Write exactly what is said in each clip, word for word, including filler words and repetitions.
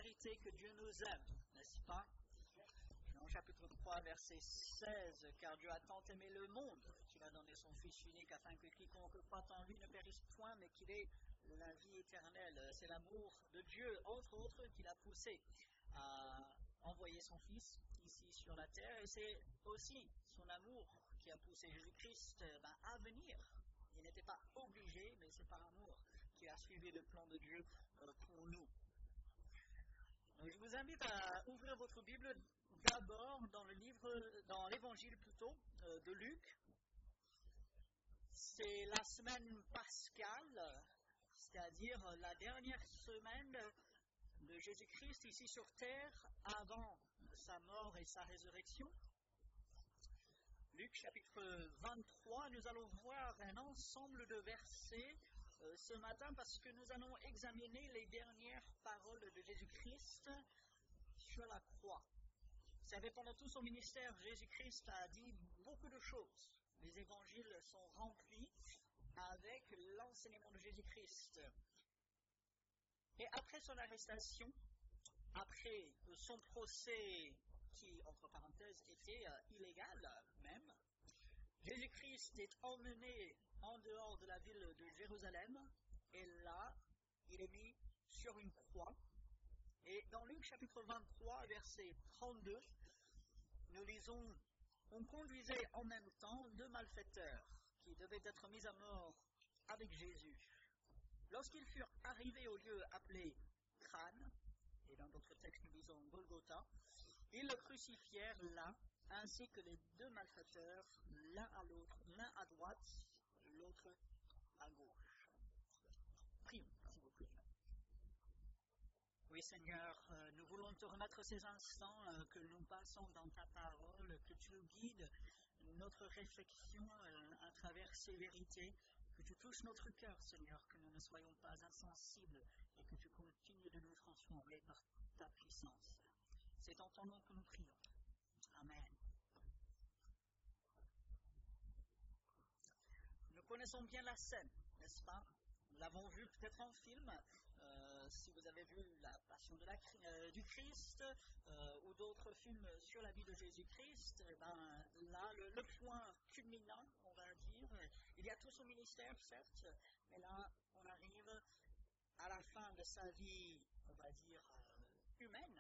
vérité que Dieu nous aime, n'est-ce pas? Jean chapitre trois, verset seize, « Car Dieu a tant aimé le monde qu'il a donné son Fils unique afin que quiconque croit en lui ne périsse point, mais qu'il ait la vie éternelle. » C'est l'amour de Dieu, entre autres, qui l'a poussé à envoyer son Fils ici sur la terre. Et c'est aussi son amour qui a poussé Jésus-Christ ben, à venir. Il n'était pas obligé, mais c'est par amour qu'il a suivi le plan de Dieu euh, pour nous. Donc, je vous invite à ouvrir votre Bible d'abord dans le livre, dans l'évangile plutôt, euh, de Luc. C'est la semaine pascale, c'est-à-dire la dernière semaine de Jésus-Christ ici sur terre avant sa mort et sa résurrection. Luc chapitre vingt-trois, nous allons voir un ensemble de versets euh, ce matin parce que nous allons examiner les dernières paroles de Jésus-Christ sur la croix. Vous savez, pendant tout son ministère, Jésus-Christ a dit beaucoup de choses. Les évangiles sont remplis avec l'enseignement de Jésus-Christ. Et après son arrestation, après son procès qui, entre parenthèses, était euh, illégal même, Jésus-Christ est emmené en dehors de la ville de Jérusalem, et là, il est mis sur une croix. Et dans Luc chapitre vingt-trois, verset trente-deux, nous lisons « On conduisait en même temps deux malfaiteurs qui devaient être mis à mort avec Jésus. Lorsqu'ils furent arrivés au lieu appelé Crâne, et dans d'autres textes nous lisons Golgotha, ils le crucifièrent là, ainsi que les deux malfaiteurs, l'un à l'autre, l'un à droite, l'autre à gauche. » Prions, s'il vous plaît. Oui, Seigneur, euh, nous voulons te remettre ces instants euh, que nous passons dans ta parole, que tu nous guides notre réflexion euh, à travers ces vérités, que tu touches notre cœur, Seigneur, que nous ne soyons pas insensibles et que tu continues de nous transformer par ta puissance. C'est en ton nom que nous prions. Amen. Nous connaissons bien la scène, n'est-ce pas? Nous l'avons vu peut-être en film. Euh, si vous avez vu La Passion de la, euh, du Christ euh, ou d'autres films sur la vie de Jésus-Christ, eh ben, là, le, le point culminant, on va dire, il y a tout son ministère, certes, mais là, on arrive à la fin de sa vie, on va dire, euh, humaine,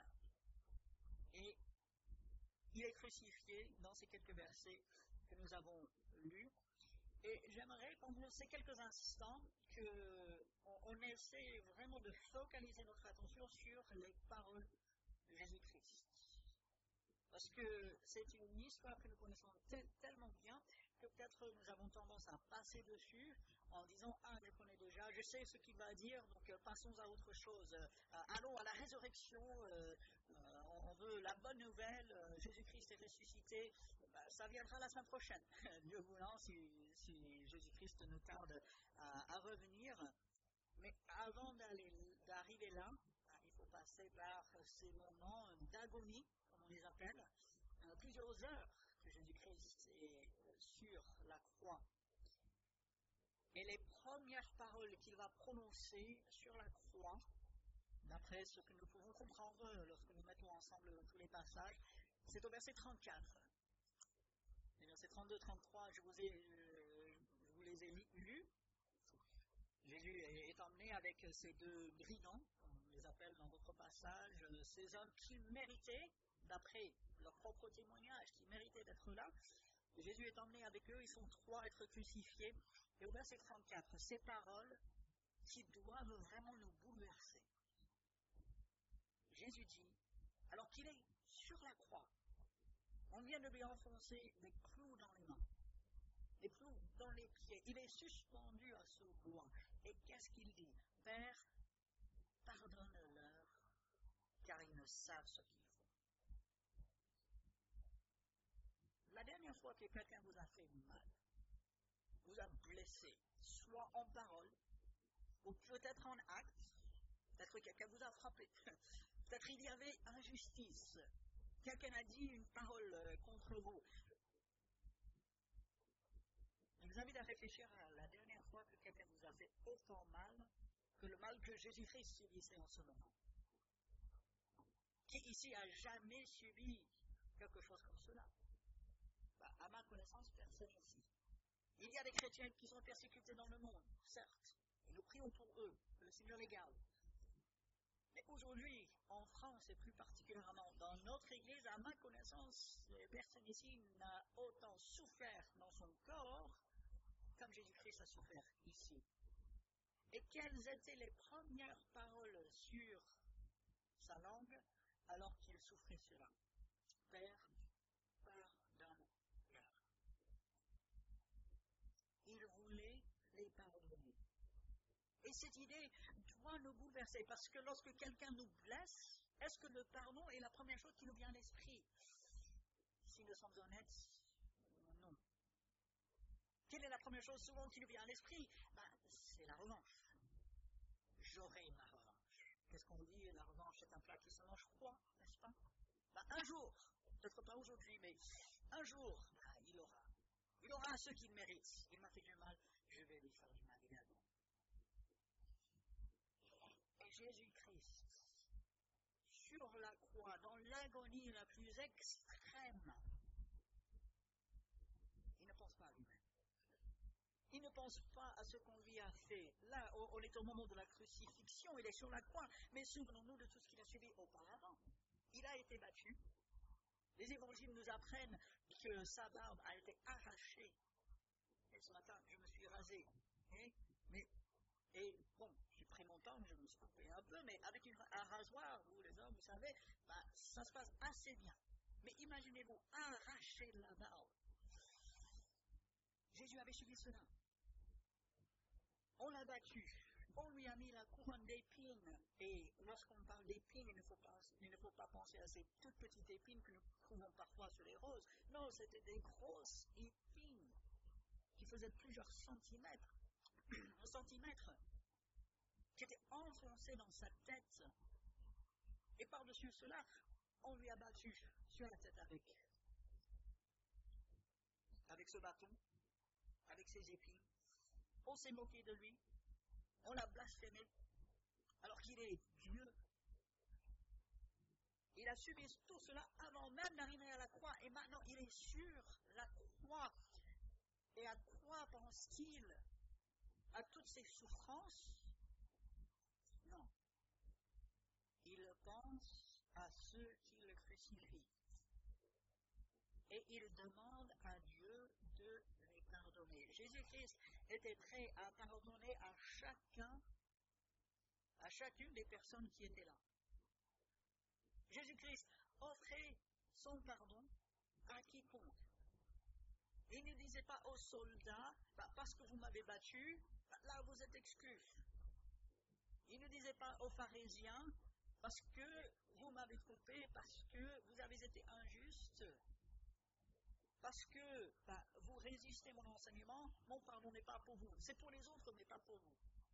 et il est crucifié dans ces quelques versets que nous avons lus. Et j'aimerais, pendant ces quelques instants, qu'on on essaie vraiment de focaliser notre attention sur les paroles de Jésus-Christ. Parce que c'est une histoire que nous connaissons tel, tellement bien que peut-être nous avons tendance à passer dessus en disant « Ah, je le connais déjà, je sais ce qu'il va dire, donc euh, passons à autre chose. Euh, allons à la résurrection, euh, euh, on veut la bonne nouvelle, euh, Jésus-Christ est ressuscité. » Ça viendra la semaine prochaine, Dieu voulant, si, si Jésus-Christ nous tarde à, à revenir. Mais avant d'aller, d'arriver là, il faut passer par ces moments d'agonie, comme on les appelle, euh, plusieurs heures que Jésus-Christ est sur la croix. Et les premières paroles qu'il va prononcer sur la croix, d'après ce que nous pouvons comprendre lorsque nous mettons ensemble tous les passages, c'est au verset trente-quatre. Les versets trente-deux trente-trois, je vous, ai, euh, je vous les ai lus. Jésus est emmené avec ces deux brigands, comme on les appelle dans votre passage, ces hommes qui méritaient, d'après leur propre témoignage, qui méritaient d'être là. Jésus est emmené avec eux, ils sont trois à être crucifiés. Et au verset trente-quatre, ces paroles qui doivent vraiment nous bouleverser. Jésus dit, alors qu'il est sur la croix, on vient de lui enfoncer des clous dans les mains, des clous dans les pieds. Il est suspendu à ce bois. Et qu'est-ce qu'il dit? Père, pardonne-leur, car ils ne savent ce qu'ils font. La dernière fois que quelqu'un vous a fait mal, vous a blessé, soit en parole, ou peut-être en acte, peut-être que quelqu'un vous a frappé, peut-être il y avait injustice, quelqu'un a dit une parole contre vous. Je vous invite à réfléchir à la dernière fois que quelqu'un vous a fait autant mal que le mal que Jésus-Christ subissait en ce moment. Qui ici a jamais subi quelque chose comme cela? Bah, à ma connaissance, personne ici. Il y a des chrétiens qui sont persécutés dans le monde, certes, et nous prions pour eux, que le Seigneur les garde. Mais aujourd'hui, en France et plus particulièrement dans notre Église, à ma connaissance, personne ici n'a autant souffert dans son corps comme Jésus-Christ a souffert ici. Et quelles étaient les premières paroles sur sa langue alors qu'il souffrait cela? Père, pardonne-leur. Il voulait les pardonner. Et cette idée doit nous bouleverser, parce que lorsque quelqu'un nous blesse, est-ce que le pardon est la première chose qui nous vient à l'esprit? Si nous sommes honnêtes, non. Quelle est la première chose souvent qui nous vient à l'esprit? Ben, c'est la revanche. J'aurai ma revanche. Qu'est-ce qu'on dit? La revanche, c'est un plat qui se mange froid, n'est-ce pas? Ben, un jour, peut-être pas aujourd'hui, mais un jour, ben, il aura. Il aura ce qu'il mérite. Il m'a fait du mal, je vais lui faire du mal également. Et Jésus-Christ, sur la croix, dans l'agonie la plus extrême, il ne pense pas à lui-même. Il ne pense pas à ce qu'on lui a fait. Là, on est au moment de la crucifixion, il est sur la croix, mais souvenons-nous de tout ce qu'il a subi auparavant. Il a été battu. Les évangiles nous apprennent que sa barbe a été arrachée. Et ce matin, je me suis rasé. Et, mais, et bon, j'ai pris mon temps, je me suis coupé un peu, mais avec une, un rasoir, vous les hommes, vous savez, bah, ça se passe assez bien. Mais imaginez-vous, arracher la barbe. Jésus avait subi cela. On l'a battu. On lui a mis la couronne d'épines. Et lorsqu'on parle d'épines, il ne faut pas, il ne faut pas penser à ces toutes petites épines que nous trouvons parfois sur les roses. Non, c'était des grosses épines qui faisaient plusieurs centimètres, centimètres, qui étaient enfoncées dans sa tête. Et par-dessus cela, on lui a battu sur la tête avec, avec ce bâton, avec ses épines. On s'est moqué de lui. On l'a blasphémé. Alors qu'il est Dieu. Il a subi tout cela avant même d'arriver à la croix. Et maintenant, il est sur la croix. Et à quoi pense-t-il? À toutes ces souffrances? Non. Il pense à ceux qui le crucifient. Et il demande à Dieu de les pardonner. Jésus-Christ était prêt à pardonner à chacun, à chacune des personnes qui étaient là. Jésus-Christ offrait son pardon à quiconque. Il ne disait pas aux soldats, bah, parce que vous m'avez battu, bah, là vous êtes exclus. Il ne disait pas aux pharisiens, parce que vous m'avez trompé, parce que vous avez été injuste, parce que bah, vous résistez mon enseignement, mon pardon n'est pas pour vous. C'est pour les autres, mais pas pour vous.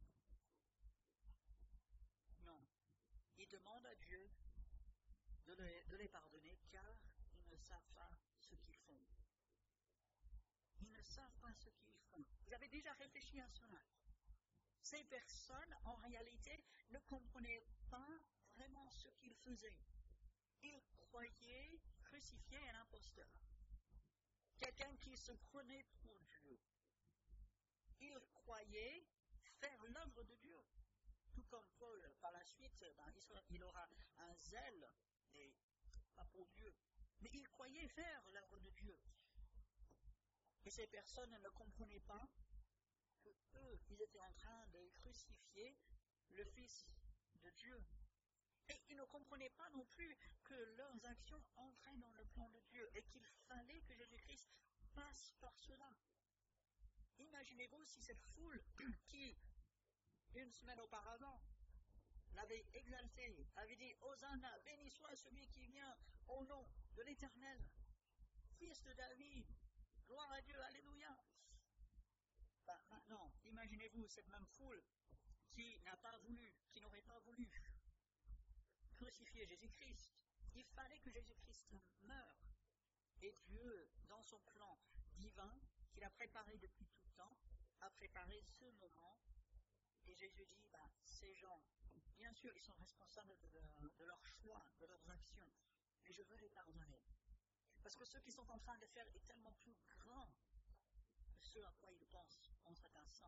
Non. Il demande à Dieu de les, de les pardonner, car ils ne savent pas ce qu'ils font. Ils ne savent pas ce qu'ils font. Vous avez déjà réfléchi à cela? Ces personnes, en réalité, ne comprenaient pas vraiment ce qu'ils faisaient. Ils croyaient crucifier un imposteur. Quelqu'un qui se prenait pour Dieu. Ils croyaient faire l'œuvre de Dieu. Tout comme Paul, par la suite, ben, il aura un zèle, mais pas pour Dieu. Mais ils croyaient faire l'œuvre de Dieu. Et ces personnes ne comprenaient pas que eux, ils étaient en train de crucifier le Fils de Dieu. Et ils ne comprenaient pas non plus que leurs actions entraient dans le plan de Dieu et qu'il fallait que Jésus-Christ passe par cela. Imaginez-vous si cette foule qui, une semaine auparavant, l'avait exalté, avait dit « Hosanna, béni soit celui qui vient au nom de l'Éternel, fils de David, gloire à Dieu, alléluia ». Ben, maintenant, imaginez-vous cette même foule qui n'a pas voulu, qui n'aurait pas voulu crucifier Jésus-Christ. Il fallait que Jésus-Christ meure. Et Dieu, dans son plan divin, qu'il a préparé depuis tout temps, a préparé ce moment. Et Jésus dit, ben, ces gens, bien sûr, ils sont responsables de, de, de leurs choix, de leurs actions, mais je veux les pardonner. Parce que ce qu'ils sont en train de faire est tellement plus grand que ce à quoi ils pensent en cet instant.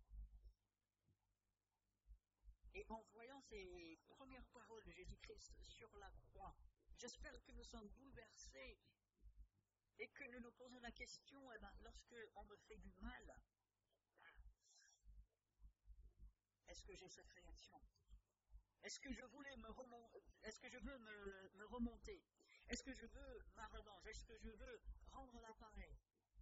Et en voyant ces premières paroles de Jésus-Christ sur la croix, j'espère que nous sommes bouleversés et que nous nous posons la question, eh ben, lorsque on me fait du mal, est-ce que j'ai cette réaction? Est-ce que je voulais me remonter? Est-ce que je veux me, me remonter? Est-ce que je veux ma revanche? Est-ce que je veux rendre l'appareil?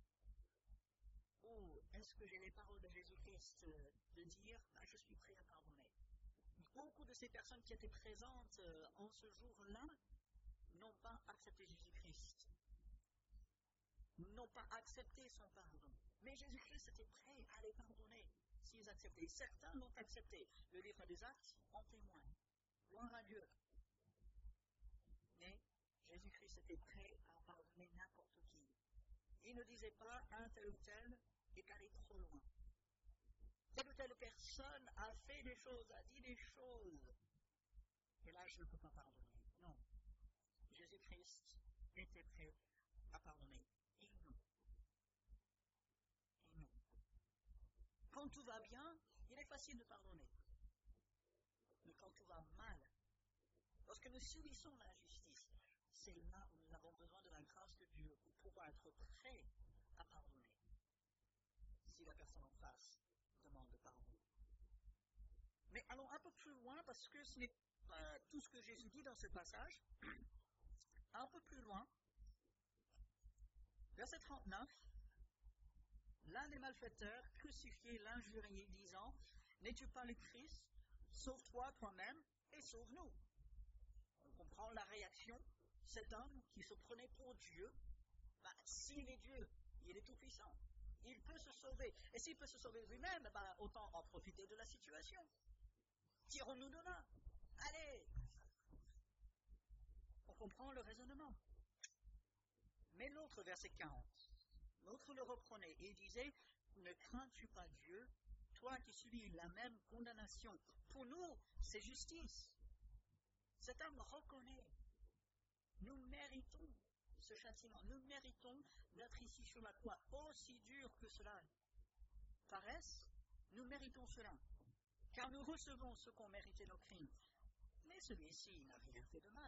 Ou est-ce que j'ai les paroles de Jésus-Christ de dire, bah, je suis prêt à pardonner? Beaucoup de ces personnes qui étaient présentes en ce jour-là n'ont pas accepté Jésus-Christ, n'ont pas accepté son pardon. Mais Jésus-Christ était prêt à les pardonner s'ils acceptaient. Certains l'ont accepté. Le livre des Actes en témoigne. Gloire à Dieu. Mais Jésus-Christ était prêt à pardonner n'importe qui. Il ne disait pas un tel ou tel est allé trop loin. Telle ou telle personne a fait des choses, a dit des choses. Et là, je ne peux pas pardonner. Non. Jésus-Christ était prêt à pardonner. Et non. Et non. Quand tout va bien, il est facile de pardonner. Mais quand tout va mal, lorsque nous subissons l'injustice, c'est là où nous avons besoin de la grâce de Dieu pour pouvoir être prêts à pardonner. Si la personne en face demande de pardon. Mais allons un peu plus loin, parce que ce n'est pas tout ce que Jésus dit dans ce passage. Un peu plus loin, verset trente-neuf, l'un des malfaiteurs crucifié l'injuriait, disant, « N'es-tu pas le Christ? Sauve-toi toi-même et sauve-nous. » On comprend la réaction. Cet homme qui se prenait pour Dieu, bah, s'il est Dieu, il est tout-puissant. Il peut se sauver. Et s'il peut se sauver lui-même, bah, autant en profiter de la situation. Tirons-nous de là. Allez! On comprend le raisonnement. Mais l'autre, verset quarante, l'autre le reprenait et disait, « Ne crains-tu pas Dieu, toi qui subis la même condamnation? Pour nous, c'est justice. » Cet homme reconnaît. Nous méritons ce châtiment. Nous méritons d'être ici sur la croix. Aussi dur que cela paraisse, nous méritons cela. Car nous recevons ce qu'ont mérité nos crimes. Mais celui-ci n'a rien fait de mal.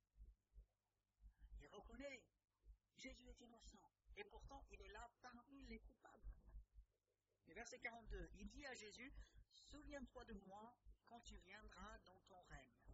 Il reconnaît. Jésus est innocent. Et pourtant, il est là parmi les coupables. Et verset quarante-deux, il dit à Jésus, « Souviens-toi de moi quand tu viendras dans ton règne. »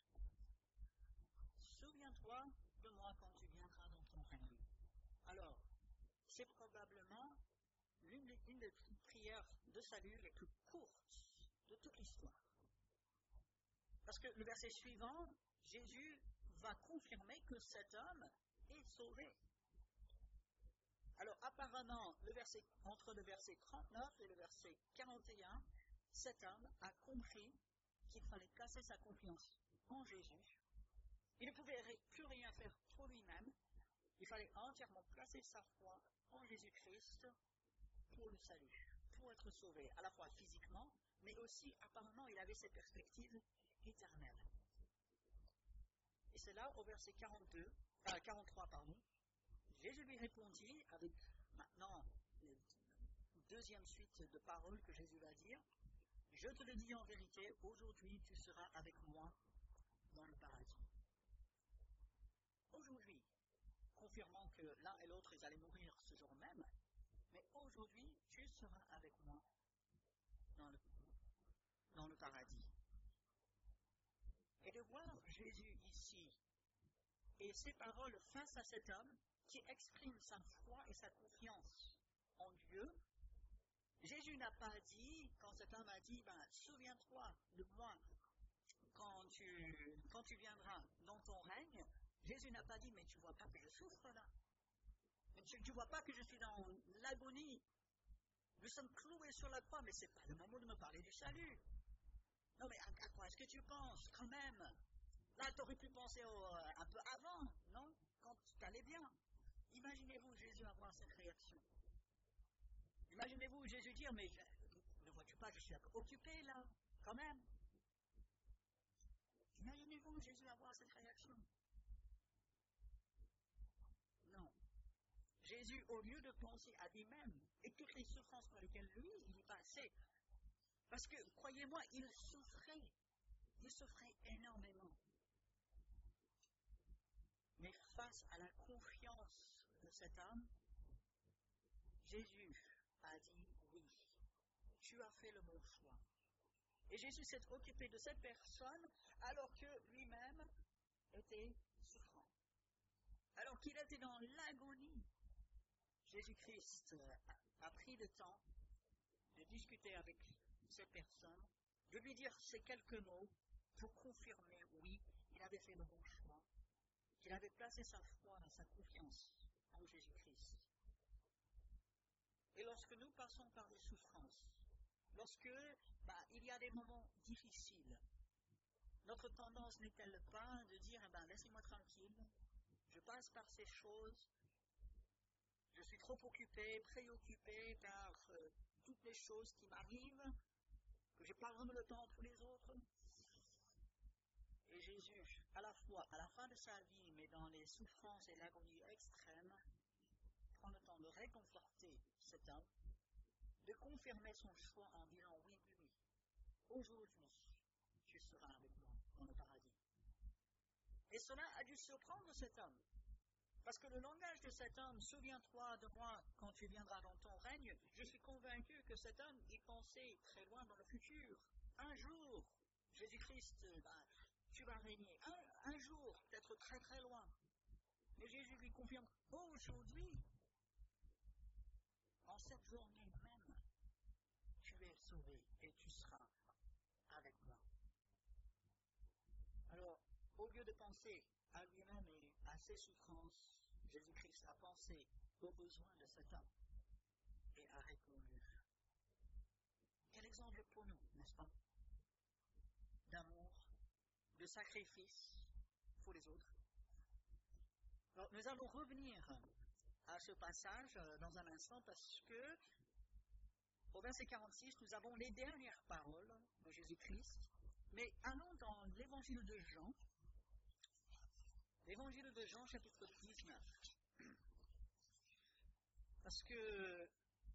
Souviens-toi de moi quand tu viendras dans ton règne. Alors, c'est probablement l'une des, une des prières de salut les plus courtes de toute l'histoire. Parce que le verset suivant, Jésus va confirmer que cet homme est sauvé. Alors apparemment, le verset, entre le verset trente-neuf et le verset quarante et un, cet homme a compris qu'il fallait placer sa confiance en Jésus. Il ne pouvait plus rien faire pour lui-même. Il fallait entièrement placer sa foi en Jésus-Christ pour le salut, pour être sauvé, à la fois physiquement, mais aussi apparemment il avait cette perspective éternelle. Et c'est là au verset quarante-deux, euh, quarante-trois, pardon, Jésus lui répondit avec maintenant la deuxième suite de paroles que Jésus va dire. Je te le dis en vérité, aujourd'hui tu seras avec moi dans le paradis. Aujourd'hui, confirmant que l'un et l'autre ils allaient mourir ce jour même, mais aujourd'hui tu seras avec moi dans le, dans le paradis. Et de voir Jésus ici et ses paroles face à cet homme qui exprime sa foi et sa confiance en Dieu, Jésus n'a pas dit, quand cet homme a dit, ben, souviens-toi de moi quand tu, quand tu viendras dans ton règne, Jésus n'a pas dit, mais tu ne vois pas que je souffre là. Mais tu ne vois pas que je suis dans l'agonie. Nous sommes cloués sur la croix, mais ce n'est pas le moment de me parler du salut. Non, mais à, à quoi est-ce que tu penses, quand même? Là, tu aurais pu penser au, euh, un peu avant, non? Quand tu allais bien. Imaginez-vous Jésus avoir cette réaction. Imaginez-vous Jésus dire, mais je, ne vois-tu pas, je suis occupé là, quand même. attend Jésus avoir cette réaction? Non. Jésus, au lieu de penser à lui-même et toutes les souffrances par lesquelles lui, il y passait, parce que, croyez-moi, il souffrait, il souffrait énormément. Mais face à la confiance de cet homme, Jésus a dit oui, tu as fait le bon choix. Et Jésus s'est occupé de cette personne alors que lui-même était souffrant. Alors qu'il était dans l'agonie, Jésus-Christ a pris le temps de discuter avec cette personne, de lui dire ces quelques mots pour confirmer, oui, il avait fait le bon choix, qu'il avait placé sa foi, sa confiance en Jésus-Christ. Et lorsque nous passons par des souffrances, lorsque bah, il y a des moments difficiles, notre tendance n'est-elle pas de dire, eh ben, laissez-moi tranquille, je passe par ces choses, je suis trop occupé, préoccupé par euh, toutes les choses qui m'arrivent, que je n'ai pas vraiment le temps pour les autres. Et Jésus, à la fois à la fin de sa vie, mais dans les souffrances et l'agonie extrême, prend le temps de réconforter cet homme, de confirmer son choix en disant oui, oui, oui, aujourd'hui, tu seras avec moi dans le paradis. Et cela a dû surprendre cet homme. Parce que le langage de cet homme, souviens-toi de moi quand tu viendras dans ton règne, je suis convaincu que cet homme y pensait très loin dans le futur. Un jour, Jésus-Christ, bah, tu vas régner. Un, un jour, peut-être très très loin. Mais Jésus lui confirme, aujourd'hui, en cette journée même, tu es sauvé et tu seras avec moi. Alors, au lieu de penser à lui-même et à ses souffrances, Jésus-Christ a pensé aux besoins de cet homme et a répondu. Quel exemple pour nous, n'est-ce pas? D'amour, de sacrifice pour les autres. Alors, nous allons revenir à ce passage dans un instant parce que au verset quarante-six, nous avons les dernières paroles de Jésus-Christ. Mais allons dans l'évangile de Jean, l'évangile de Jean, chapitre dix-neuf. Parce que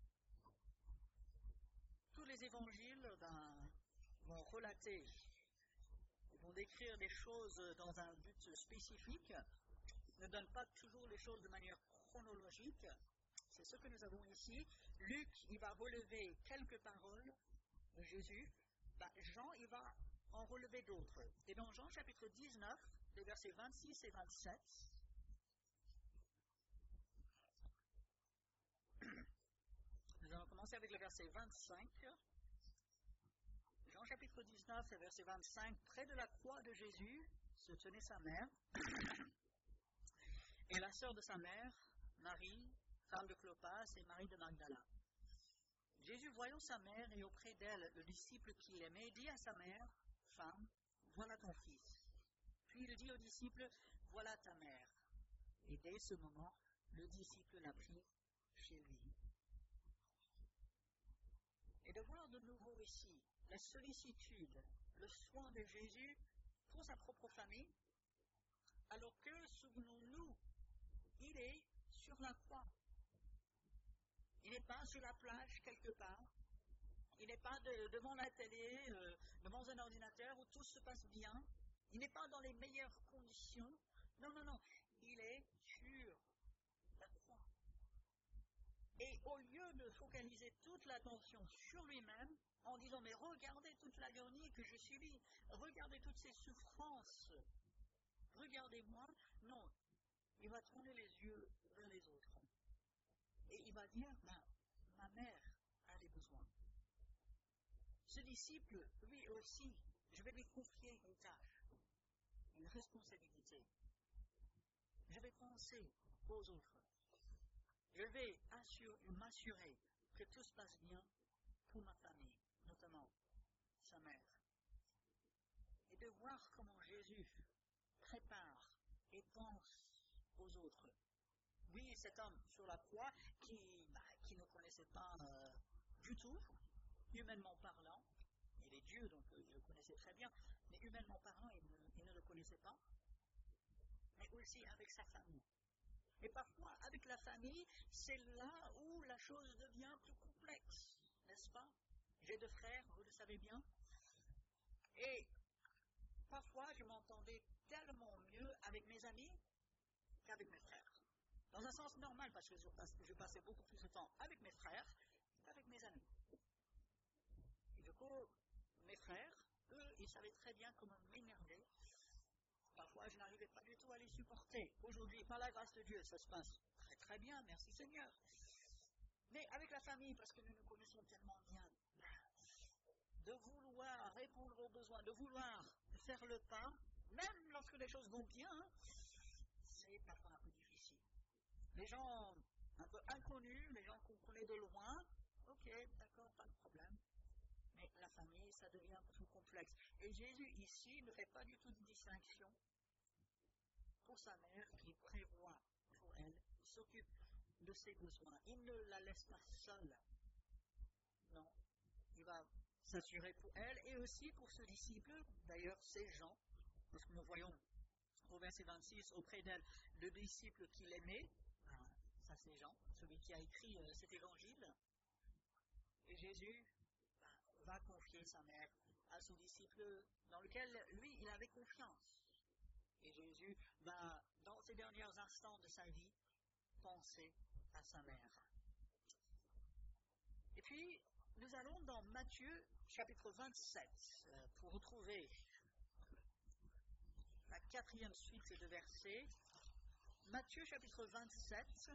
tous les évangiles ben, vont relater, vont décrire des choses dans un but spécifique, ne donnent pas toujours les choses de manière chronologique. C'est ce que nous avons ici. Luc, il va relever quelques paroles de Jésus. Ben, Jean, il va en relever d'autres. Et dans Jean chapitre dix-neuf, les versets vingt-six et vingt-sept, nous allons commencer avec le verset vingt-cinq. Jean chapitre dix-neuf, et verset vingt-cinq, près de la croix de Jésus se tenait sa mère et la sœur de sa mère, Marie, femme de Clopas, et Marie de Magdala. Jésus, voyant sa mère et auprès d'elle le disciple qu'il aimait, dit à sa mère, « Femme, voilà ton fils. » Puis il dit au disciple, « Voilà ta mère. » Et dès ce moment, le disciple l'a pris chez lui. Et de voir de nouveau ici la sollicitude, le soin de Jésus pour sa propre famille, alors que, souvenons-nous, il est sur la croix. Il n'est pas sur la plage quelque part. Il n'est pas de, devant la télé, euh, devant un ordinateur où tout se passe bien. Il n'est pas dans les meilleures conditions. Non, non, non. Il est sur la croix. Et au lieu de focaliser toute l'attention sur lui-même, en disant, mais regardez toute l'agonie que je subis, regardez toutes ces souffrances, regardez-moi, non. Il va tourner les yeux vers les autres. Et il va dire, ma, ma mère a des besoins. Ce disciple, lui aussi, je vais lui confier une tâche, une responsabilité. Je vais penser aux autres. Je vais assure, m'assurer que tout se passe bien pour ma famille, notamment sa mère. Et de voir comment Jésus prépare et pense aux autres. Oui, cet homme sur la croix qui, bah, qui ne connaissait pas euh, du tout, humainement parlant, il est Dieu, donc euh, il le connaissait très bien, mais humainement parlant, il ne, il ne le connaissait aussi avec sa famille. Et parfois, avec la famille, c'est là où la chose devient plus complexe, n'est-ce pas? J'ai deux frères, vous le savez bien. Et parfois, je m'entendais tellement mieux avec mes amis qu'avec mes frères. Dans un sens normal, parce que je passais beaucoup plus de temps avec mes frères qu'avec mes amis. Et du coup, mes frères, eux, ils savaient très bien comment m'énerver. Parfois, je n'arrivais pas du tout à les supporter. Aujourd'hui, par la grâce de Dieu, ça se passe très très bien, merci Seigneur. Mais avec la famille, parce que nous nous connaissons tellement bien, de vouloir répondre aux besoins, de vouloir faire le pas, même lorsque les choses vont bien, c'est parfois un peu difficile. Les gens un peu inconnus, les gens qu'on connaît de loin, ok, d'accord, pas de problème. Mais la famille, ça devient plus complexe. Et Jésus, ici, ne fait pas du tout de distinction pour sa mère, il prévoit pour elle, il s'occupe de ses besoins. Il ne la laisse pas seule. Non, il va s'assurer pour elle et aussi pour ce disciple, d'ailleurs, c'est Jean, parce que nous voyons au verset vingt-six, auprès d'elle, le disciple qu'il aimait, ça c'est Jean, celui qui a écrit euh, cet évangile. Et Jésus va confier sa mère à son disciple dans lequel, lui, il avait confiance. Et Jésus va, dans ces derniers instants de sa vie, penser à sa mère. Et puis, nous allons dans Matthieu, chapitre vingt-sept, euh, pour retrouver la quatrième suite de versets. Matthieu, chapitre vingt-sept.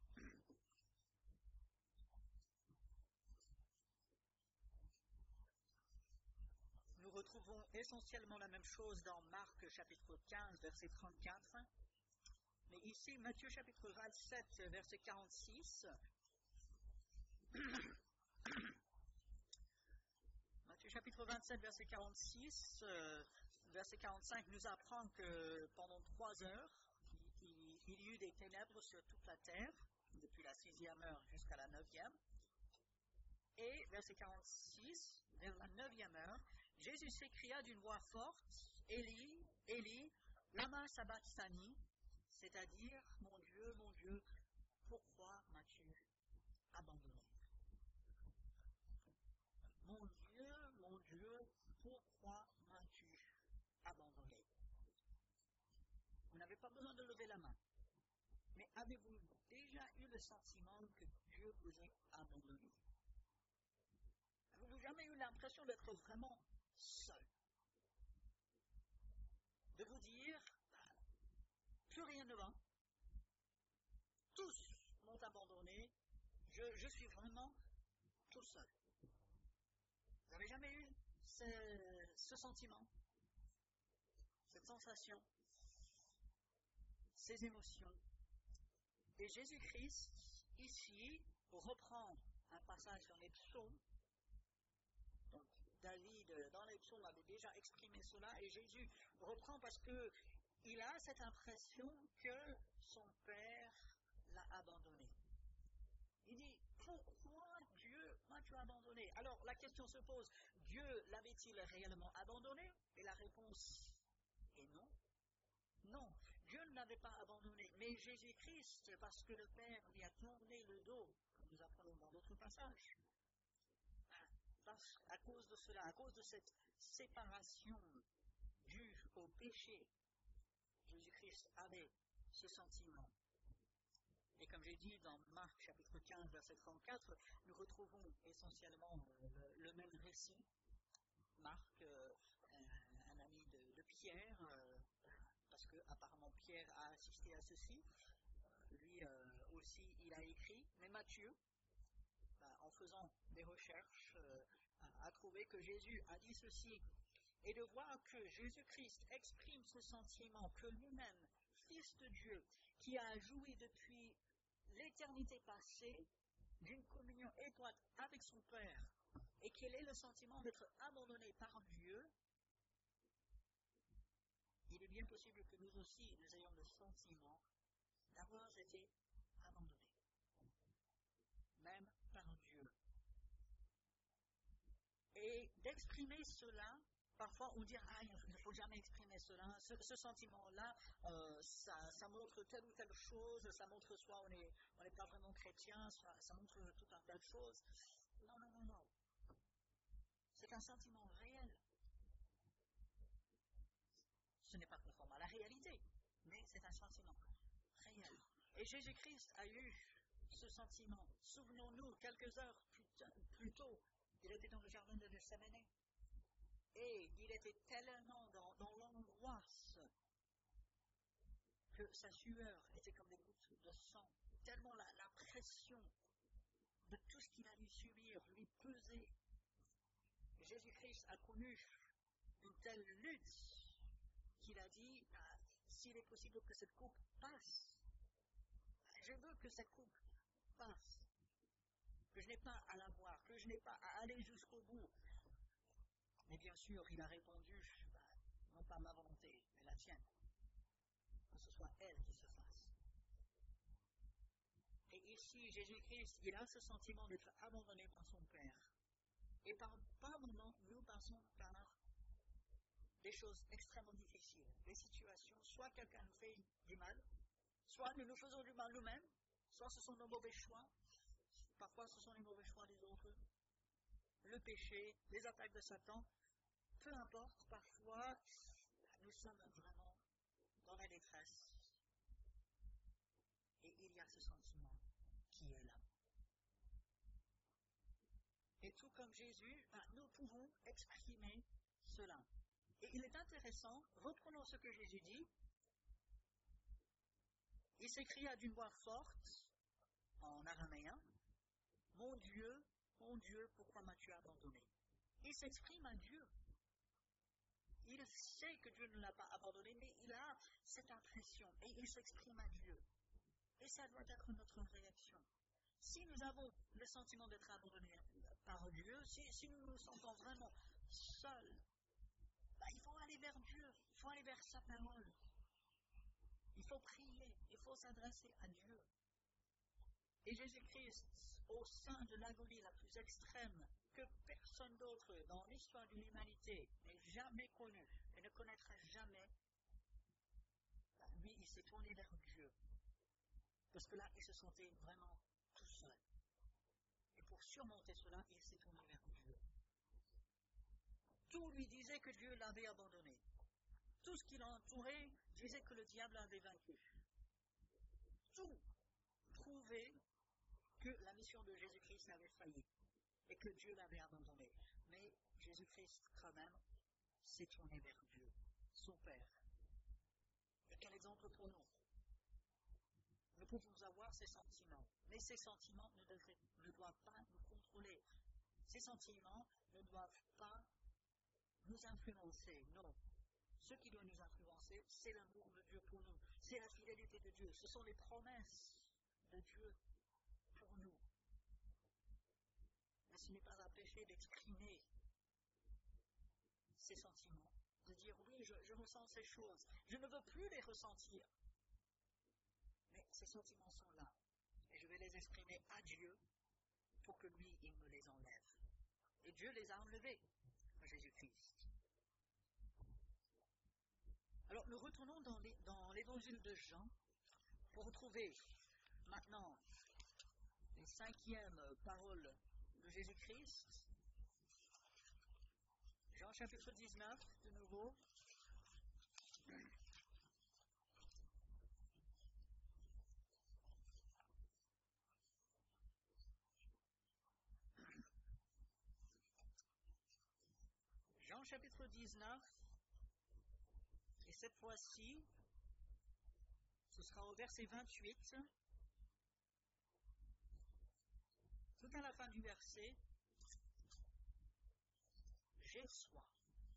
Nous retrouvons essentiellement la même chose dans Marc chapitre quinze, verset trente-quatre. Mais ici, Matthieu chapitre vingt-sept, verset quarante-six. Matthieu chapitre vingt-sept, verset quarante-six, euh, verset quarante-cinq nous apprend que pendant trois heures, il, il, il y eut des ténèbres sur toute la terre, depuis la sixième heure jusqu'à la neuvième. Et verset quarante-six, vers la neuvième heure, Jésus s'écria d'une voix forte, Élie, Élie, lama sabachthani, c'est-à-dire, mon Dieu, mon Dieu, pourquoi m'as-tu abandonné? Mon Dieu, mon Dieu, pourquoi m'as-tu abandonné? Vous n'avez pas besoin de lever la main. Mais avez-vous déjà eu le sentiment que Dieu vous ait abandonné? Avez-vous jamais eu l'impression d'être vraiment seul? De vous dire, plus rien ne va. Tous m'ont abandonné. Je, je suis vraiment tout seul. Vous n'avez jamais eu ce, ce sentiment, cette sensation, ces émotions? Et Jésus-Christ, ici, reprend un passage dans les psaumes. Donc, David, dans les psaumes, avait déjà exprimé cela, et Jésus reprend parce qu'il a cette impression que son père l'a abandonné. Il dit, pourquoi Dieu m'as-tu abandonné? Alors, la question se pose, Dieu l'avait-il réellement abandonné? Et la réponse est non. Non, Dieu ne l'avait pas abandonné, mais Jésus-Christ, parce que le Père lui a tourné le dos, comme nous apprenons dans d'autres passages, parce, à cause de cela, à cause de cette séparation due au péché, Jésus-Christ avait ce sentiment. Et comme j'ai dit dans Marc chapitre quinze, verset trente-quatre, nous retrouvons essentiellement euh, le, le même récit. Marc, euh, un, un ami de, de Pierre, euh, parce que apparemment Pierre a assisté à ceci. Euh, lui euh, aussi, il a écrit. Mais Matthieu, bah, en faisant des recherches, euh, a, a trouvé que Jésus a dit ceci. Et de voir que Jésus-Christ exprime ce sentiment que lui-même, Fils de Dieu, qui a joui depuis l'éternité passée d'une communion étroite avec son Père, et quel est le sentiment d'être abandonné par Dieu, il est bien possible que nous aussi, nous ayons le sentiment d'avoir été abandonnés, même par Dieu. Et d'exprimer cela Parfois, on dit, ah, il ne faut jamais exprimer cela, ce, ce sentiment-là, euh, ça, ça montre telle ou telle chose, ça montre soit on n'est on n'est pas vraiment chrétien, soit ça montre tout un tas de choses. Non, non, non, non. C'est un sentiment réel. Ce n'est pas conforme à la réalité, mais c'est un sentiment réel. Et Jésus-Christ a eu ce sentiment. Souvenons-nous, quelques heures plus, plus tôt, il était dans le jardin de Gethsémane. Et il était tellement dans, dans l'angoisse que sa sueur était comme des gouttes de sang. Tellement la, la pression de tout ce qu'il a dû subir lui pesait. Jésus-Christ a connu une telle lutte qu'il a dit, ah, s'il est possible que cette coupe passe, je veux que cette coupe passe, que je n'ai pas à la boire, que je n'ai pas à aller jusqu'au bout. Mais bien sûr, il a répondu, bah, non pas ma volonté, mais la tienne, que ce soit elle qui se fasse. Et ici, Jésus-Christ, il a ce sentiment d'être abandonné par son Père. Et par, par moments, nous passons par des choses extrêmement difficiles, des situations, soit quelqu'un nous fait du mal, soit nous nous faisons du mal nous-mêmes, soit ce sont nos mauvais choix, parfois ce sont les mauvais choix des autres, le péché, les attaques de Satan, peu importe, parfois nous sommes vraiment dans la détresse. Et il y a ce sentiment qui est là. Et tout comme Jésus, ben, nous pouvons exprimer cela. Et il est intéressant, reprenons ce que Jésus dit. Il s'écria d'une voix forte, en araméen, « Mon Dieu, mon Dieu, pourquoi m'as-tu abandonné ?» Il s'exprime à Dieu. Il sait que Dieu ne l'a pas abandonné, mais il a cette impression, et il s'exprime à Dieu. Et ça doit être notre réaction. Si nous avons le sentiment d'être abandonnés par Dieu, si, si nous nous sentons vraiment seuls, ben, il faut aller vers Dieu, il faut aller vers sa parole. Il faut prier, il faut s'adresser à Dieu. Et Jésus-Christ, au sein de l'agonie la plus extrême que personne d'autre dans l'histoire de l'humanité n'ait jamais connue et ne connaîtra jamais, ben, lui, il s'est tourné vers Dieu. Parce que là, il se sentait vraiment tout seul. Et pour surmonter cela, il s'est tourné vers Dieu. Tout lui disait que Dieu l'avait abandonné. Tout ce qui l'entourait disait que le diable l'avait vaincu. Tout prouvait que la mission de Jésus-Christ avait failli et que Dieu l'avait abandonné. Mais Jésus-Christ, quand même, s'est tourné vers Dieu, son Père. Et quel exemple pour nous? Nous pouvons avoir ces sentiments, mais ces sentiments ne, devraient, ne doivent pas nous contrôler. Ces sentiments ne doivent pas nous influencer, non. Ce qui doit nous influencer, c'est l'amour de Dieu pour nous, c'est la fidélité de Dieu, ce sont les promesses de Dieu pour nous. Mais ce n'est pas un péché d'exprimer ces sentiments, de dire oui, je, je ressens ces choses, je ne veux plus les ressentir. Mais ces sentiments sont là, et je vais les exprimer à Dieu pour que lui, il me les enlève. Et Dieu les a enlevés à Jésus-Christ. Alors, nous retournons dans, les, dans l'évangile de Jean pour retrouver maintenant les cinquièmes paroles de Jésus-Christ. Jean chapitre dix-neuf, de nouveau. Jean chapitre dix-neuf, et cette fois-ci, ce sera au verset vingt-huit. Tout à la fin du verset, j'ai soif.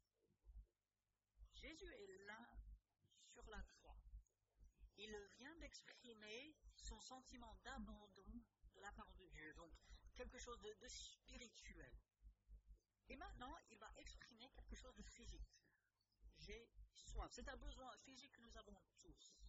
Jésus est là sur la croix. Il vient d'exprimer son sentiment d'abandon de la part de Dieu, donc quelque chose de, de spirituel. Et maintenant, il va exprimer quelque chose de physique. J'ai soif. C'est un besoin physique que nous avons tous.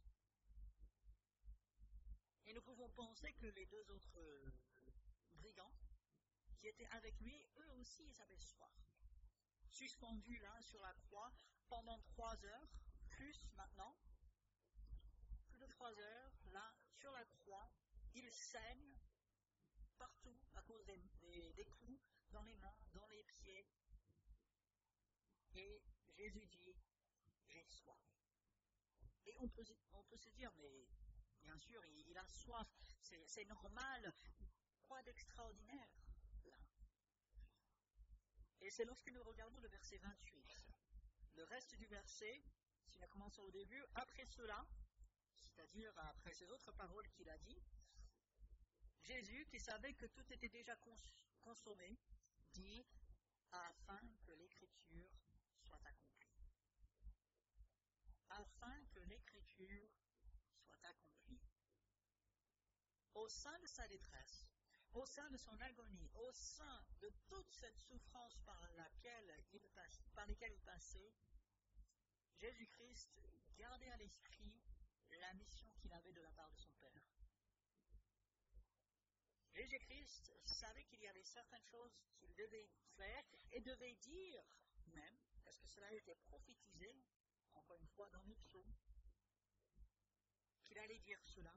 Et nous pouvons penser que les deux autres brigands qui étaient avec lui, eux aussi, ils avaient soif. suspendus là sur la croix pendant trois heures, plus maintenant, plus de trois heures, là, sur la croix, il saigne partout à cause des, des, des coups dans les mains, dans les pieds. Et Jésus dit, j'ai soif. Et on peut, on peut se dire, mais bien sûr, il, il a soif, c'est, c'est normal, quoi d'extraordinaire là. Et c'est lorsque nous regardons le verset vingt-huit, le reste du verset, si nous commençons au début, après cela, c'est-à-dire après ces autres paroles qu'il a dit, Jésus, qui savait que tout était déjà cons- consommé, dit, afin que l'écriture soit accomplie. Afin que l'écriture soit accomplie. Au sein de sa détresse, au sein de son agonie, au sein de toute cette souffrance par laquelle il, passe, par laquelle il passait, Jésus-Christ gardait à l'esprit la mission qu'il avait de la part de son Père. Jésus-Christ savait qu'il y avait certaines choses qu'il devait faire et devait dire même, parce que cela a été prophétisé, encore une fois dans les psaumes, qu'il allait dire cela.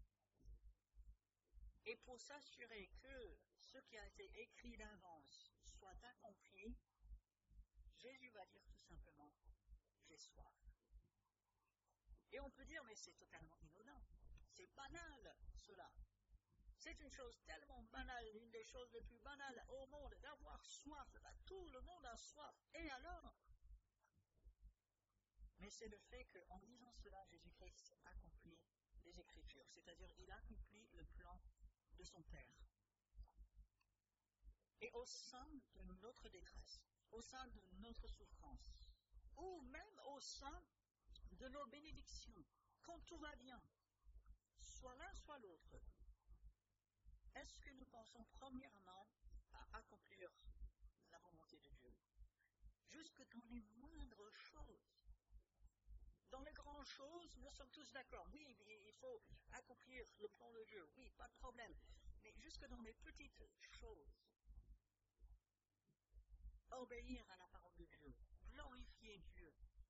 Et pour s'assurer que ce qui a été écrit d'avance soit accompli, Jésus va dire tout simplement, j'ai soif. Et on peut dire, mais c'est totalement inodant, c'est banal cela. C'est une chose tellement banale, l'une des choses les plus banales au monde, d'avoir soif. Bah, tout le monde a soif. Et alors? Mais c'est le fait qu'en disant cela, Jésus-Christ accomplit les Écritures. C'est-à-dire, il accomplit le plan de son Père. Et au sein de notre détresse, au sein de notre souffrance, ou même au sein de nos bénédictions, quand tout va bien, soit l'un, soit l'autre, est-ce que nous pensons premièrement à accomplir la volonté de Dieu? Jusque dans les moindres choses. Dans les grandes choses, nous sommes tous d'accord. Oui, il faut accomplir le plan de Dieu. Oui, pas de problème. Mais jusque dans les petites choses, obéir à la parole de Dieu, glorifier Dieu,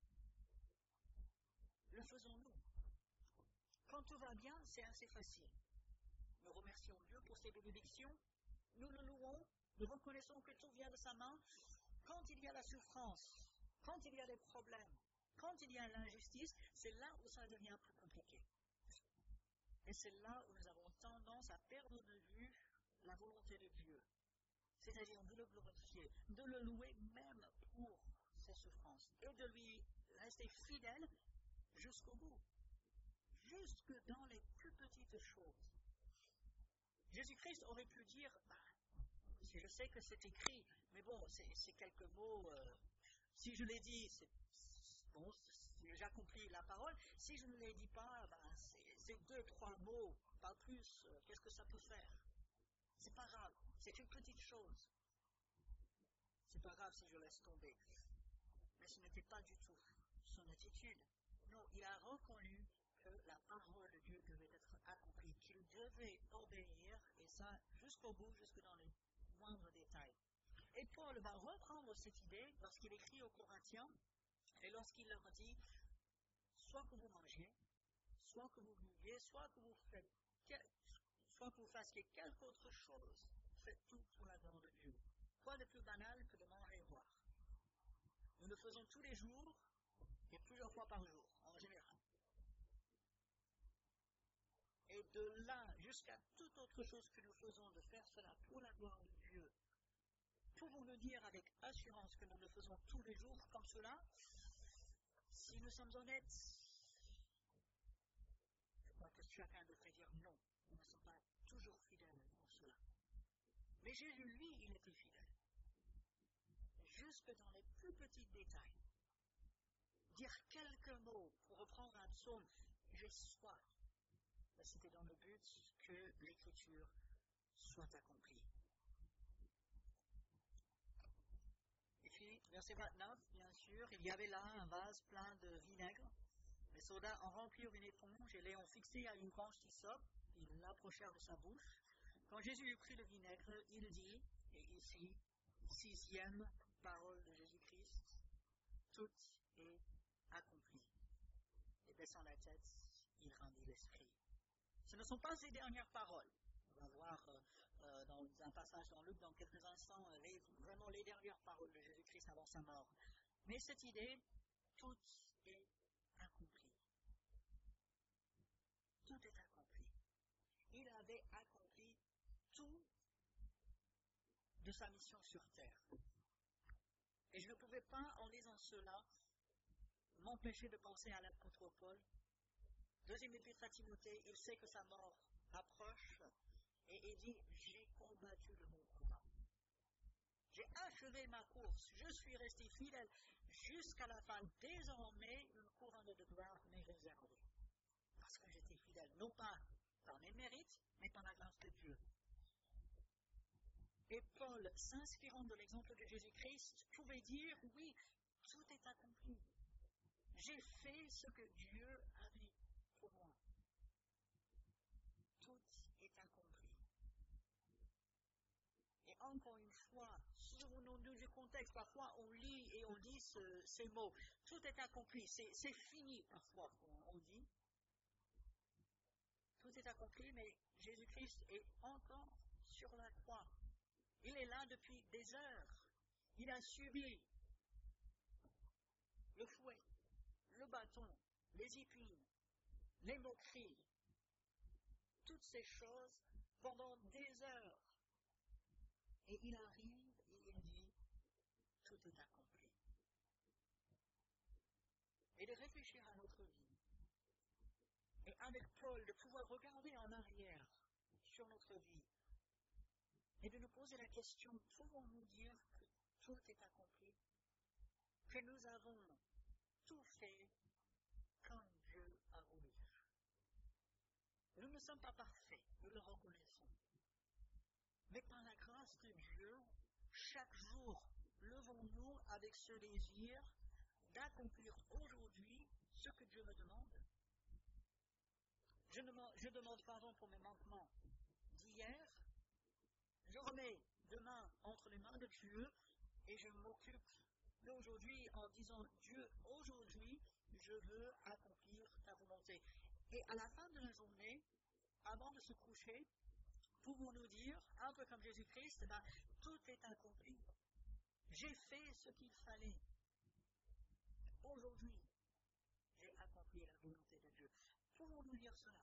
le faisons-nous? Quand tout va bien, c'est assez facile. Nous remercions Dieu pour ses bénédictions, nous le louons, nous reconnaissons que tout vient de sa main. Quand il y a la souffrance, quand il y a des problèmes, quand il y a l'injustice, c'est là où ça devient plus compliqué. Et c'est là où nous avons tendance à perdre de vue la volonté de Dieu. C'est-à-dire de le glorifier, de le louer même pour ses souffrances, et de lui rester fidèle jusqu'au bout, jusque dans les plus petites choses. Jésus-Christ aurait pu dire, bah, si je sais que c'est écrit, mais bon, c'est, c'est quelques mots, euh, si je l'ai dit, c'est, bon, c'est, j'accomplis la parole, si je ne les dis pas, bah, c'est, c'est deux, trois mots, pas plus, euh, qu'est-ce que ça peut faire? C'est pas grave, c'est une petite chose. C'est pas grave si je laisse tomber. Mais ce n'était pas du tout son attitude. Non, il a reconnu que la parole de Dieu devait être accomplie, qu'il devait obéir, et ça jusqu'au bout, jusque dans les moindres détails. Et Paul va reprendre cette idée lorsqu'il écrit aux Corinthiens, et lorsqu'il leur dit, soit que vous mangiez, soit que vous buviez, soit que vous faites, soit que vous fassiez quelque autre chose, faites tout pour la gloire de Dieu. Quoi de plus banal que de manger et boire? Nous le faisons tous les jours et plusieurs fois par jour, en général. Et de là jusqu'à toute autre chose que nous faisons, de faire cela pour la gloire de Dieu, pouvons-nous dire avec assurance que nous le faisons tous les jours comme cela? Si nous sommes honnêtes, je crois que chacun devrait dire non. Nous ne sommes pas toujours fidèles pour cela. Mais Jésus, lui, il était fidèle. Jusque dans les plus petits détails. Dire quelques mots pour reprendre un psaume, j'ai soif. Mais c'était dans le but que l'écriture soit accomplie. Et puis, verset vingt-neuf, bien sûr, il y avait là un vase plein de vinaigre. Les soldats en remplirent une éponge et l'ayant fixée à une branche d'hysope, ils l'approchèrent de sa bouche. Quand Jésus eut pris le vinaigre, il dit, et ici, sixième parole de Jésus-Christ, tout est accompli. Et baissant la tête, il rendit l'esprit. Ce ne sont pas ses dernières paroles. On va voir euh, euh, dans un passage dans Luc dans quelques instants euh, les, vraiment les dernières paroles de Jésus-Christ avant sa mort. Mais cette idée, tout est accompli. Tout est accompli. Il avait accompli tout de sa mission sur terre. Et je ne pouvais pas, en lisant cela, m'empêcher de penser à l'apôtre Paul. Deuxième épître à Timothée, il sait que sa mort approche et il dit « J'ai combattu le bon combat. J'ai achevé ma course. Je suis resté fidèle jusqu'à la fin. Désormais, une couronne de gloire m'est réservée. » Parce que j'étais fidèle, non pas par mes mérites, mais par la grâce de Dieu. Et Paul, s'inspirant de l'exemple de Jésus-Christ, pouvait dire « Oui, tout est accompli. J'ai fait ce que Dieu avait pour moi. Tout est accompli. » Et encore une fois, souvenons-nous du contexte. Parfois, on lit et on dit ce, ces mots. Tout est accompli. C'est, c'est fini, parfois, on dit. Tout est accompli, mais Jésus-Christ est encore sur la croix. Il est là depuis des heures. Il a subi le fouet, le bâton, les épines, les moqueries, toutes ces choses pendant des heures. Et il arrive et il dit, tout est accompli. Et de réfléchir à notre vie. Et avec Paul, de pouvoir regarder en arrière sur notre vie. Et de nous poser la question, pouvons-nous dire que tout est accompli? Que nous avons tout fait comme Dieu a voulu. Nous ne sommes pas parfaits, nous le reconnaissons. Mais par la grâce de Dieu, chaque jour, levons-nous avec ce désir d'accomplir aujourd'hui ce que Dieu me demande. Je, demande, je demande pardon pour mes manquements d'hier. Je remets demain entre les mains de Dieu et je m'occupe d'aujourd'hui en disant Dieu, aujourd'hui, je veux accomplir ta volonté. Et à la fin de la journée, avant de se coucher, pouvons-nous dire, un peu comme Jésus-Christ, ben, tout est accompli. J'ai fait ce qu'il fallait. Aujourd'hui, j'ai accompli la volonté de Dieu. Pouvons-nous dire cela?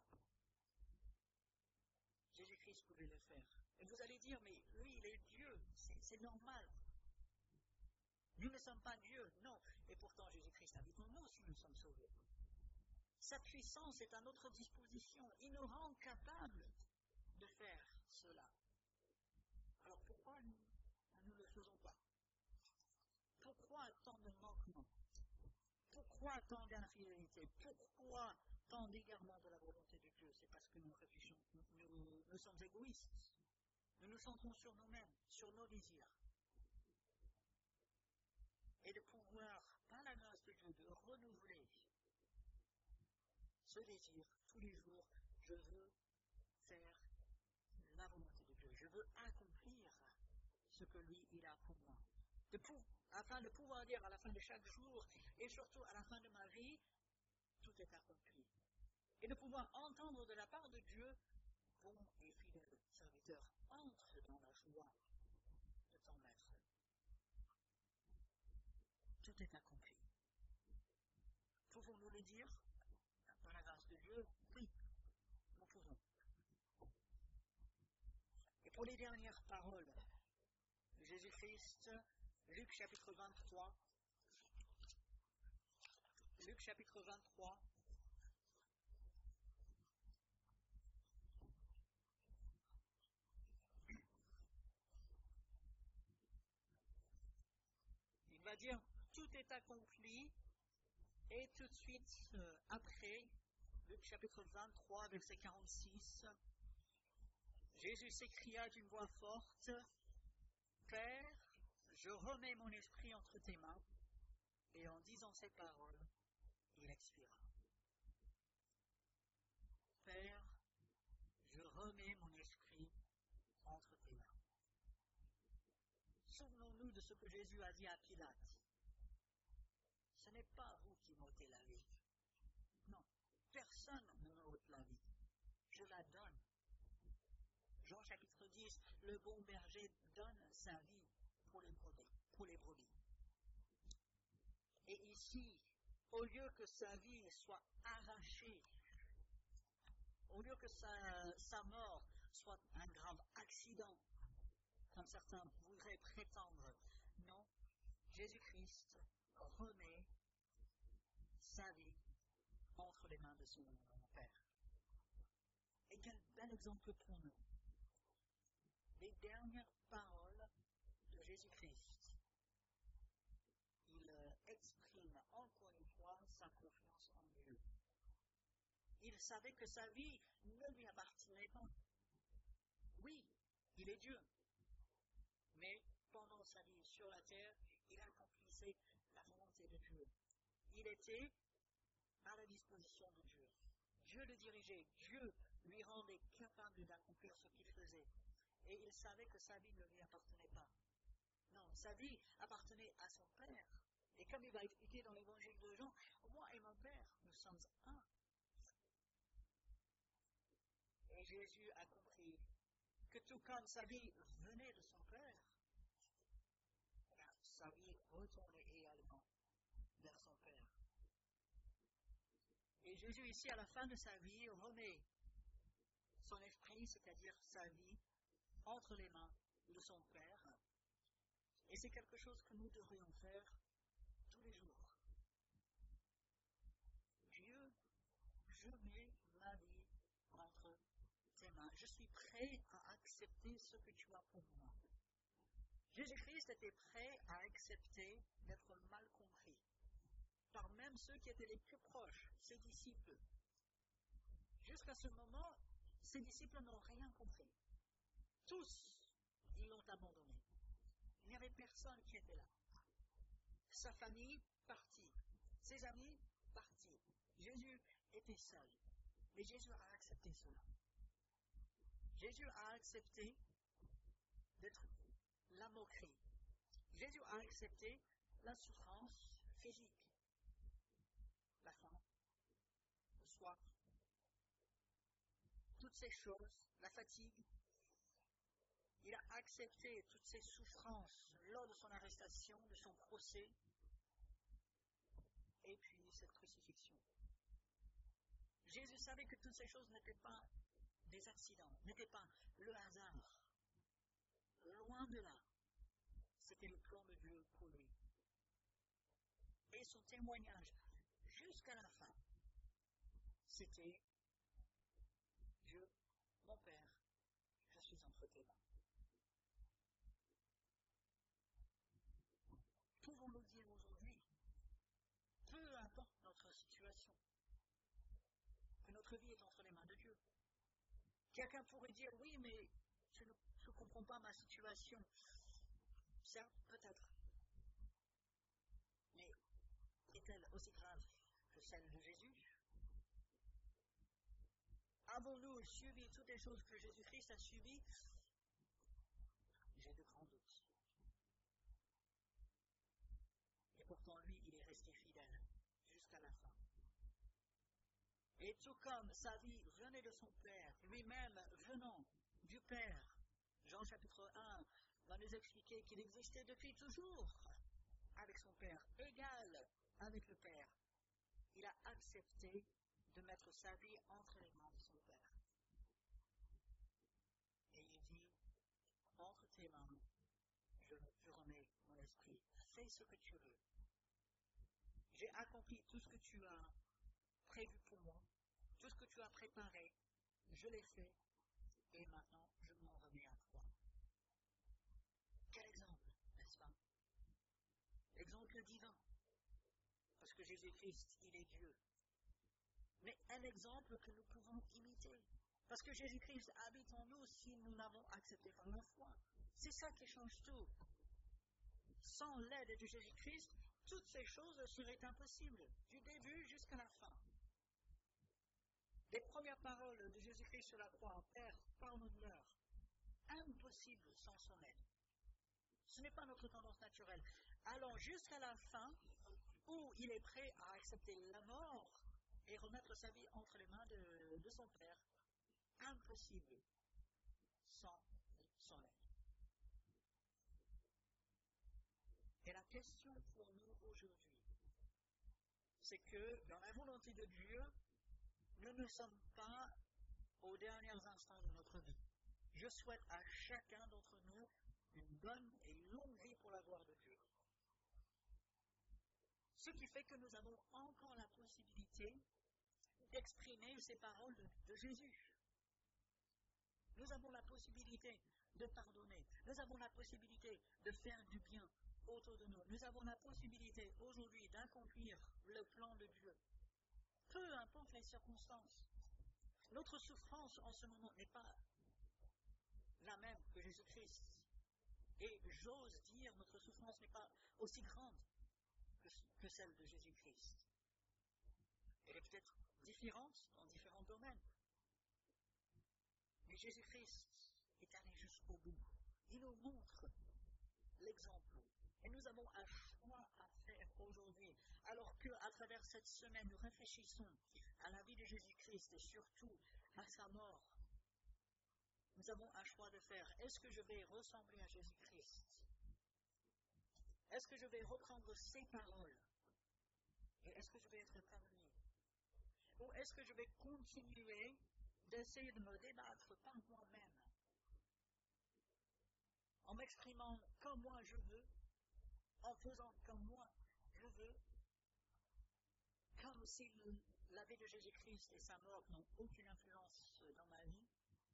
Jésus-Christ pouvait le faire. Et vous allez dire, mais lui, il est Dieu, c'est, c'est normal. Nous ne sommes pas Dieu, non. Et pourtant, Jésus-Christ habite en nous si nous sommes sauvés. Sa puissance est à notre disposition. Il nous rend capables de faire cela. Alors pourquoi nous, nous ne le faisons pas? Pourquoi tant de manquements? Pourquoi tant d'infidélité? Pourquoi tant d'égarements de la volonté de Dieu? C'est parce que nous réfléchissons, nous, nous, nous sommes égoïstes. Nous nous centrons sur nous-mêmes, sur nos désirs. Et de pouvoir, par la grâce de Dieu, de renouveler ce désir tous les jours. Je veux faire la volonté de Dieu. Je veux accomplir ce que lui, il a pour moi. De pou- afin de pouvoir dire à la fin de chaque jour, et surtout à la fin de ma vie, tout est accompli. Et de pouvoir entendre de la part de Dieu, bon et fidèle serviteur, entre dans la joie de ton maître. Tout est accompli. Pouvons-nous le dire par la grâce de Dieu? Oui, nous pouvons. Et pour les dernières paroles de Jésus-Christ, Luc chapitre vingt-trois, Luc chapitre vingt-trois, il va dire, tout est accompli, et tout de suite euh, après, Luc chapitre vingt-trois, verset quarante-six, Jésus s'écria d'une voix forte, Père, je remets mon esprit entre tes mains, et en disant ces paroles, il expira. Père, je remets mon esprit entre tes mains. Souvenons-nous de ce que Jésus a dit à Pilate. n'est pas vous qui m'ôtez la vie. Non, personne ne m'ôte la vie. Je la donne. Jean chapitre dix, le bon berger donne sa vie pour les brebis. Pour les brebis. Et ici, au lieu que sa vie soit arrachée, au lieu que sa, sa mort soit un grave accident, comme certains voudraient prétendre, non, Jésus-Christ remet sa vie entre les mains de son Père. Et quel bel exemple pour nous. Les dernières paroles de Jésus-Christ. Il exprime encore une fois sa confiance en Dieu. Il savait que sa vie ne lui appartenait pas. Oui, il est Dieu. Mais pendant sa vie sur la terre, il accomplissait la volonté de Dieu. Il était à la disposition de Dieu. Dieu le dirigeait. Dieu lui rendait capable d'accomplir ce qu'il faisait. Et il savait que sa vie ne lui appartenait pas. Non, sa vie appartenait à son Père. Et comme il va expliquer dans l'évangile de Jean, moi et mon Père, nous sommes un. Et Jésus a compris que tout comme sa vie venait de son Père, sa vie retournait également vers son Père. Et Jésus, ici, à la fin de sa vie, remet son esprit, c'est-à-dire sa vie, entre les mains de son Père. Et c'est quelque chose que nous devrions faire tous les jours. Dieu, je mets ma vie entre tes mains. Je suis prêt à accepter ce que tu as pour moi. Jésus-Christ était prêt à accepter d'être mal compris par même ceux qui étaient les plus proches, ses disciples. Jusqu'à ce moment, ses disciples n'ont rien compris. Tous, ils l'ont abandonné. Il n'y avait personne qui était là. Sa famille partie, ses amis partis. Jésus était seul. Mais Jésus a accepté cela. Jésus a accepté d'être la moquerie. Jésus a accepté la souffrance physique, la faim, le soif, toutes ces choses, la fatigue. Il a accepté toutes ces souffrances lors de son arrestation, de son procès, et puis cette crucifixion. Jésus savait que toutes ces choses n'étaient pas des accidents, n'étaient pas le hasard. Loin de là, c'était le plan de Dieu pour lui. Et son témoignage, jusqu'à la fin, c'était « Dieu, mon Père, je suis entre tes mains. » Pouvons-nous dire aujourd'hui, peu importe notre situation, que notre vie est entre les mains de Dieu. Quelqu'un pourrait dire, oui, mais je ne je comprends pas ma situation. Certes, peut-être. Mais est-elle aussi grave que celle de Jésus? Avons-nous subi toutes les choses que Jésus-Christ a subies? J'ai de grands doutes. Et pourtant, lui, il est resté fidèle jusqu'à la fin. Et tout comme sa vie venait de son Père, lui-même venant du Père, Jean chapitre un va nous expliquer qu'il existait depuis toujours avec son Père, égal avec le Père. Il a accepté de mettre sa vie entre les mains de son Père. Et il dit, entre tes mains, je, je remets mon esprit. Fais ce que tu veux. J'ai accompli tout ce que tu as prévu pour moi, tout ce que tu as préparé, je l'ai fait, et maintenant je m'en remets à toi. Quel exemple, n'est-ce pas? Exemple divin, parce que Jésus-Christ, il est Dieu. Mais un exemple que nous pouvons imiter, parce que Jésus-Christ habite en nous si nous l'avons accepté par la foi. C'est ça qui change tout. Sans l'aide de Jésus-Christ, toutes ces choses seraient impossibles, du début jusqu'à la fin. Les premières paroles de Jésus-Christ sur la croix, Père, pardonne-leur, impossible sans son aide. Ce n'est pas notre tendance naturelle. Allons jusqu'à la fin, ou il est prêt à accepter la mort et remettre sa vie entre les mains de, de son Père. Impossible sans son aide. Et la question pour nous aujourd'hui, c'est que dans la volonté de Dieu, nous ne sommes pas aux derniers instants de notre vie. Je souhaite à chacun d'entre nous une bonne et longue vie pour la gloire de Dieu. Ce qui fait que nous avons encore la possibilité d'exprimer ces paroles de, de Jésus. Nous avons la possibilité de pardonner. Nous avons la possibilité de faire du bien autour de nous. Nous avons la possibilité aujourd'hui d'accomplir le plan de Dieu. Peu importe les circonstances. Notre souffrance en ce moment n'est pas la même que Jésus-Christ. Et j'ose dire, notre souffrance n'est pas aussi grande que, que celle de Jésus-Christ. Elle est peut-être différente dans différents domaines. Mais Jésus-Christ est allé jusqu'au bout. Il nous montre l'exemple. Et nous avons un choix à faire aujourd'hui. Alors qu'à travers cette semaine, nous réfléchissons à la vie de Jésus-Christ et surtout à sa mort. Nous avons un choix de faire. Est-ce que je vais ressembler à Jésus-Christ? Est-ce que je vais reprendre ses paroles? Et est-ce que je vais être parmi? Ou est-ce que je vais continuer d'essayer de me débattre par moi-même, en m'exprimant comme moi je veux, en faisant comme moi je veux, comme si le, la vie de Jésus-Christ et sa mort n'ont aucune influence dans ma vie?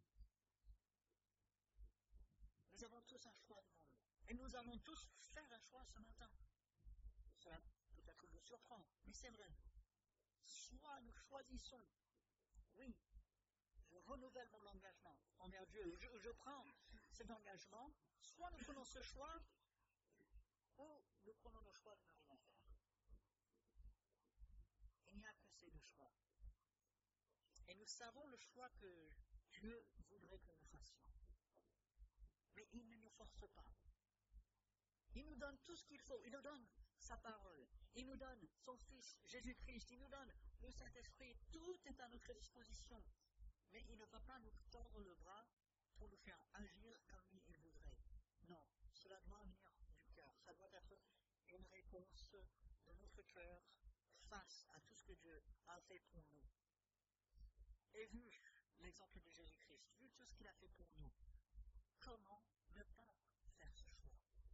Nous avons tous un choix devant nous. Et nous allons tous faire un choix ce matin. Cela peut-être vous surprend, mais c'est vrai. Soit nous choisissons, oui, je renouvelle mon engagement envers Dieu, je, je prends cet engagement, soit nous prenons ce choix, ou nous prenons le choix de ne rien faire. Il n'y a que ces deux choix. Et nous savons le choix que Dieu voudrait que nous fassions. Mais il ne nous force pas. Il nous donne tout ce qu'il faut. Il nous donne sa parole. Il nous donne son Fils, Jésus-Christ. Il nous donne le Saint-Esprit. Tout est à notre disposition. Mais il ne va pas nous tordre le bras pour nous faire agir comme lui il voudrait. Non, cela doit venir du cœur. Ça doit être une réponse de notre cœur face à tout ce que Dieu a fait pour nous. Et vu l'exemple de Jésus-Christ, vu tout ce qu'il a fait pour nous, comment ne pas faire ce choix?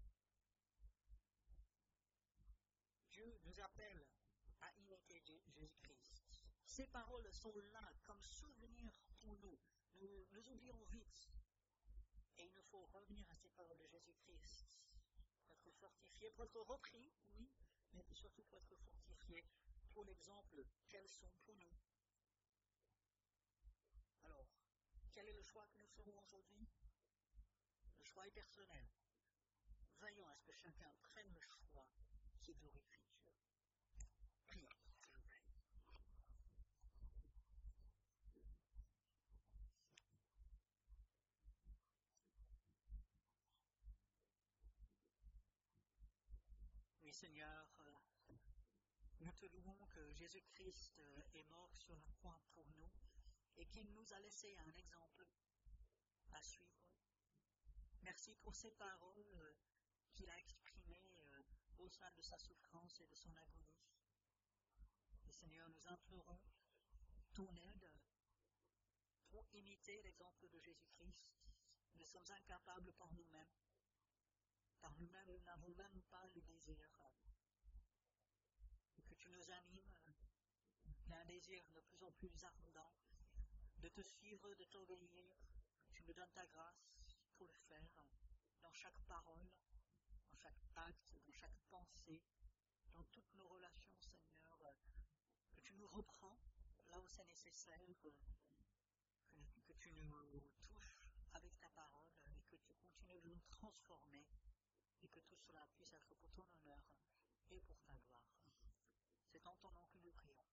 Dieu nous appelle à imiter Jésus-Christ. Ces paroles sont là comme souvenir pour nous. Nous, nous oublions vite. Et il nous faut revenir à ces paroles de Jésus-Christ pour être fortifiés, pour être repris, oui, mais surtout pour être fortifiés pour l'exemple qu'elles sont pour nous. Alors, quel est le choix que nous ferons aujourd'hui? Le choix est personnel. Veillons à ce que chacun prenne le choix qui glorifie Dieu. Prions, s'il vous plaît. Oui, Seigneur, euh, nous te louons que Jésus-Christ euh, est mort sur la croix pour nous et qu'il nous a laissé un exemple à suivre. Merci pour ces paroles euh, qu'il a exprimées euh, au sein de sa souffrance et de son agonie. Et Seigneur, nous implorons ton aide pour imiter l'exemple de Jésus-Christ. Nous sommes incapables par nous-mêmes. Par nous-mêmes, nous n'avons même pas le désir. Et que tu nous animes d'un désir de plus en plus ardent de te suivre, de t'obéir. Que tu nous donnes ta grâce pour le faire dans chaque parole, dans chaque acte, dans chaque pensée, dans toutes nos relations, Seigneur. Que tu nous reprends là où c'est nécessaire, que, que tu nous touches avec ta parole et que tu continues de nous transformer et que tout cela puisse être pour ton honneur et pour ta gloire. C'est en ton nom que nous prions.